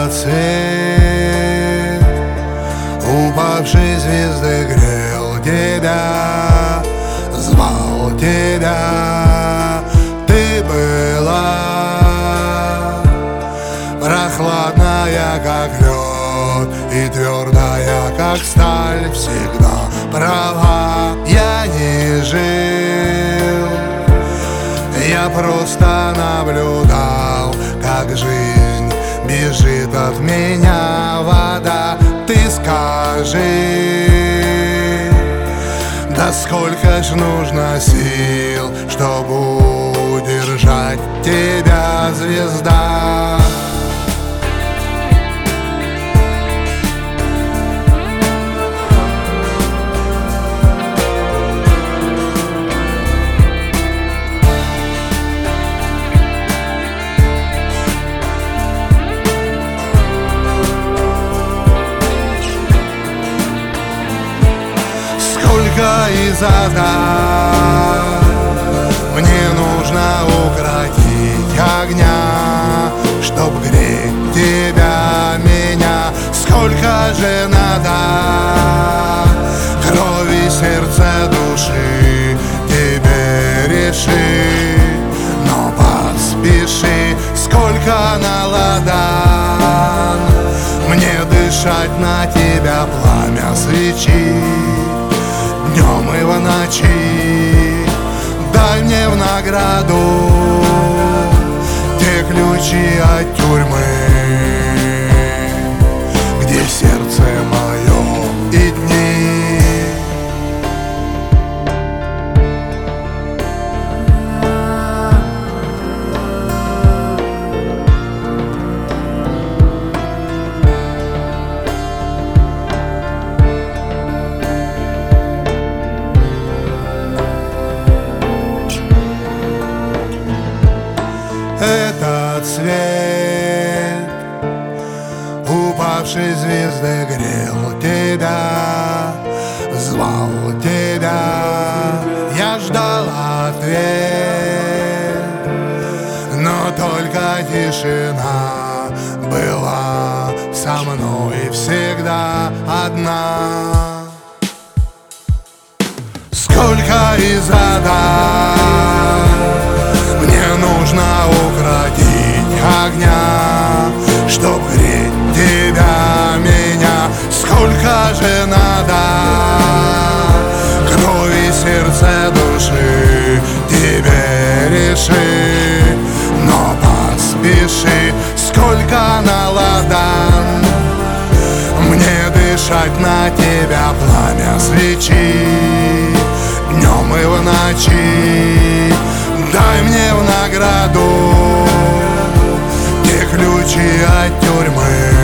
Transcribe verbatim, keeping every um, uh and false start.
Этот свет упавшей звезды грел тебя, звал тебя. Ты была прохладная, как лед, и твердая, как сталь. Всегда права, я не жил, я просто наблюдал, как жизнь бежит от меня. Вода, ты скажи, да сколько ж нужно сил, чтобы удержать тебя, звезда? Из ада мне нужно укротить огня, чтоб греть тебя, меня. Сколько же надо крови, сердца, души тебе реши, но поспеши. Сколько на ладан мне дышать на тебя, пламя свечи днем и в ночи. Дай мне в награду те ключи от тюрьмы, где сердце мое и дни. Этот свет упавшей звезды грел тебя, звал тебя. Я ждал ответ, но только тишина была со мной всегда одна. Сколько из ада мне нужно укротить огня, чтоб греть тебя, меня. Сколько же надо крови, сердца, души тебе реши, но поспеши. Сколько на ладан мне дышать на тебя, пламя свечи днем и в ночи. Дай мне в награду те ключи от тюрьмы,